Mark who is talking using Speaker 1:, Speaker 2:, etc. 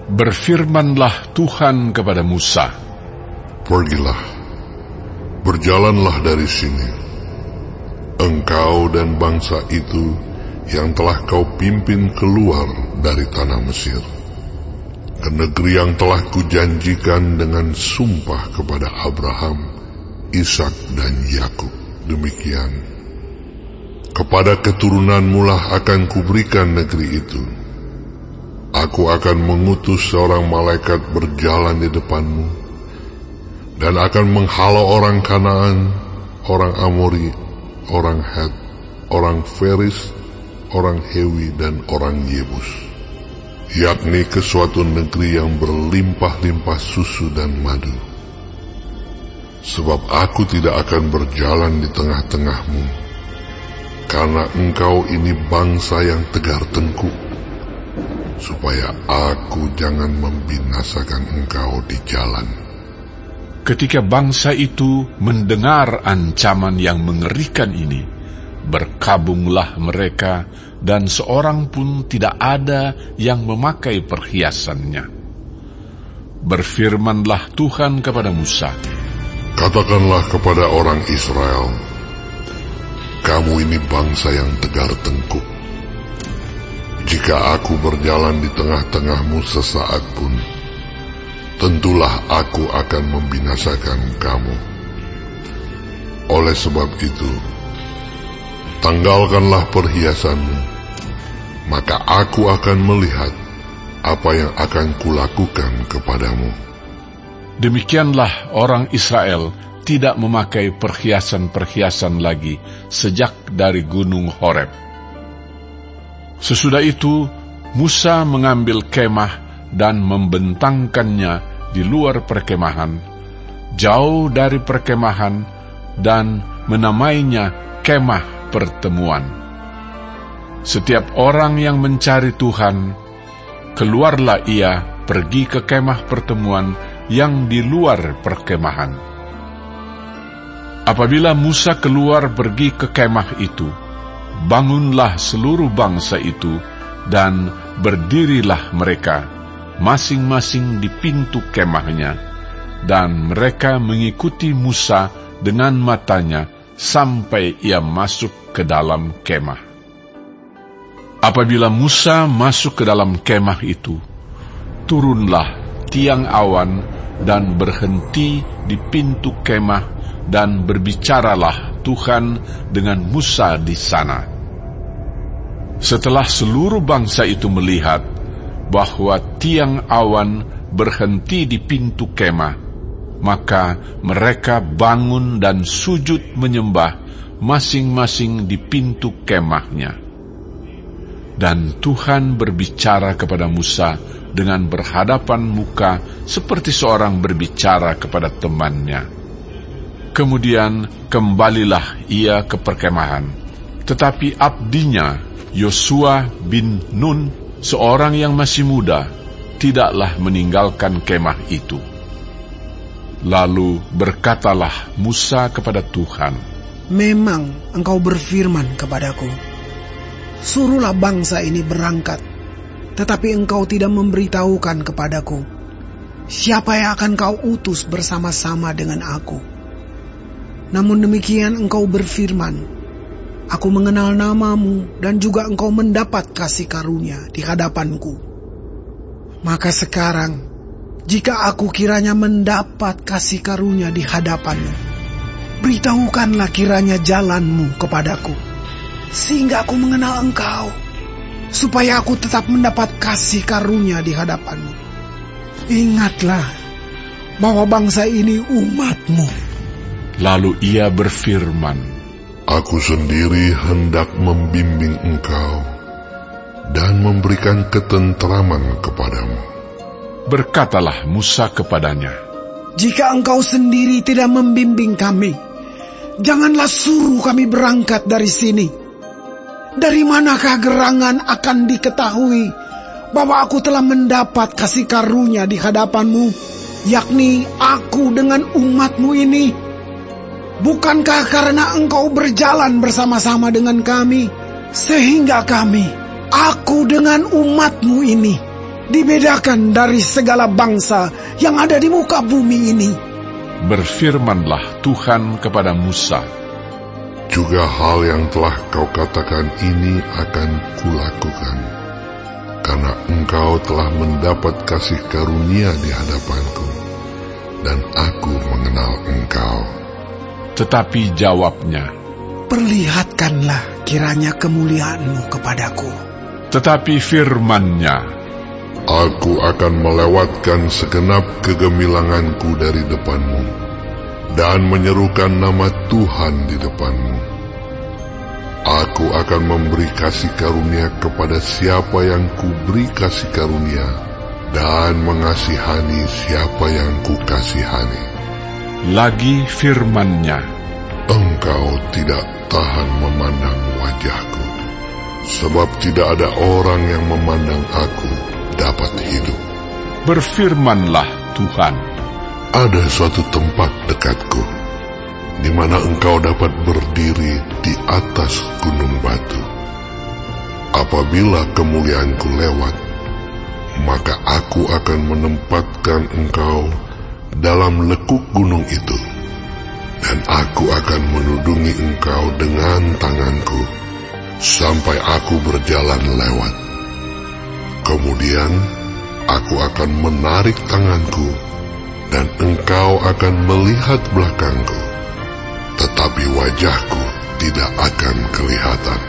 Speaker 1: Berfirmanlah Tuhan kepada Musa,
Speaker 2: "Pergilah, berjalanlah dari sini, engkau dan bangsa itu yang telah kau pimpin keluar dari tanah Mesir, ke negeri yang telah kujanjikan dengan sumpah kepada Abraham, Ishak dan Yakub. Demikian, kepada keturunanmu lah akan kuberikan negeri itu. Aku akan mengutus seorang malaikat berjalan di depanmu, dan akan menghalau orang Kanaan, orang Amori, orang Het, orang Feris, orang Hewi, dan orang Yebus, yakni ke suatu negeri yang berlimpah-limpah susu dan madu. Sebab aku tidak akan berjalan di tengah-tengahmu, karena engkau ini bangsa yang tegar tengkuk, supaya aku jangan membinasakan engkau di jalan."
Speaker 1: Ketika bangsa itu mendengar ancaman yang mengerikan ini, berkabunglah mereka, dan seorang pun tidak ada yang memakai perhiasannya. Berfirmanlah Tuhan kepada Musa,
Speaker 2: "Katakanlah kepada orang Israel, kamu ini bangsa yang tegar tengkuk. Jika aku berjalan di tengah-tengahmu sesaat pun, tentulah aku akan membinasakan kamu. Oleh sebab itu, tanggalkanlah perhiasanmu, maka aku akan melihat apa yang akan kulakukan kepadamu."
Speaker 1: Demikianlah orang Israel tidak memakai perhiasan-perhiasan lagi sejak dari gunung Horeb. Sesudah itu, Musa mengambil kemah dan membentangkannya di luar perkemahan, jauh dari perkemahan, dan menamainya Kemah Pertemuan. Setiap orang yang mencari Tuhan, keluarlah ia pergi ke Kemah Pertemuan yang di luar perkemahan. Apabila Musa keluar pergi ke kemah itu, bangunlah seluruh bangsa itu, dan berdirilah mereka, masing-masing di pintu kemahnya, dan mereka mengikuti Musa dengan matanya, sampai ia masuk ke dalam kemah. Apabila Musa masuk ke dalam kemah itu, turunlah tiang awan dan berhenti di pintu kemah, dan berbicaralah Tuhan dengan Musa di sana. Setelah seluruh bangsa itu melihat bahwa tiang awan berhenti di pintu kemah, maka mereka bangun dan sujud menyembah masing-masing di pintu kemahnya. Dan Tuhan berbicara kepada Musa dengan berhadapan muka seperti seorang berbicara kepada temannya. Kemudian kembalilah ia ke perkemahan, tetapi abdinya Yosua bin Nun, seorang yang masih muda, tidaklah meninggalkan kemah itu. Lalu berkatalah Musa kepada Tuhan,
Speaker 3: "Memang engkau berfirman kepadaku, suruhlah bangsa ini berangkat, tetapi engkau tidak memberitahukan kepadaku, siapa yang akan kau utus bersama-sama dengan aku. Namun demikian engkau berfirman, aku mengenal namamu, dan juga engkau mendapat kasih karunia di hadapanku. Maka sekarang, jika aku kiranya mendapat kasih karunia di hadapanmu, beritahukanlah kiranya jalanmu kepadaku, sehingga aku mengenal engkau, supaya aku tetap mendapat kasih karunia di hadapanmu. Ingatlah bahwa bangsa ini umatmu."
Speaker 1: Lalu ia berfirman,
Speaker 2: "Aku sendiri hendak membimbing engkau dan memberikan ketentraman kepadamu."
Speaker 1: Berkatalah Musa kepadanya,
Speaker 3: "Jika engkau sendiri tidak membimbing kami, janganlah suruh kami berangkat dari sini. Dari manakah gerangan akan diketahui bahwa aku telah mendapat kasih karunia di hadapanmu, yakni aku dengan umatmu ini? Bukankah karena engkau berjalan bersama-sama dengan kami, sehingga kami, aku dengan umatmu ini, dibedakan dari segala bangsa yang ada di muka bumi ini.
Speaker 1: Berfirmanlah Tuhan kepada Musa,
Speaker 2: juga hal yang telah kau katakan ini akan kulakukan, karena engkau telah mendapat kasih karunia di hadapanku, dan aku mengenal engkau.
Speaker 1: Tetapi jawabnya,
Speaker 3: perlihatkanlah kiranya kemuliaanmu kepadaku.
Speaker 1: tetapi firman-Nya,
Speaker 2: Aku akan melewatkan segenap kegemilanganku dari depanmu, dan menyerukan nama Tuhan di depanmu. Aku akan memberi kasih karunia kepada siapa yang kuberi kasih karunia, dan mengasihani siapa yang kukasihani.
Speaker 1: lagi firman-Nya,
Speaker 2: Engkau tidak tahan memandang wajahku, sebab tidak ada orang yang memandang aku dapat hidup.
Speaker 1: berfirmanlah Tuhan,
Speaker 2: Ada suatu tempat dekatku, di mana engkau dapat berdiri di atas gunung batu. Apabila kemuliaanku lewat, maka aku akan menempatkan engkau dalam lekuk gunung itu, dan aku akan menudungi engkau dengan tanganku, sampai aku berjalan lewat. Kemudian aku akan menarik tanganku, dan engkau akan melihat belakangku, tetapi wajahku tidak akan kelihatan.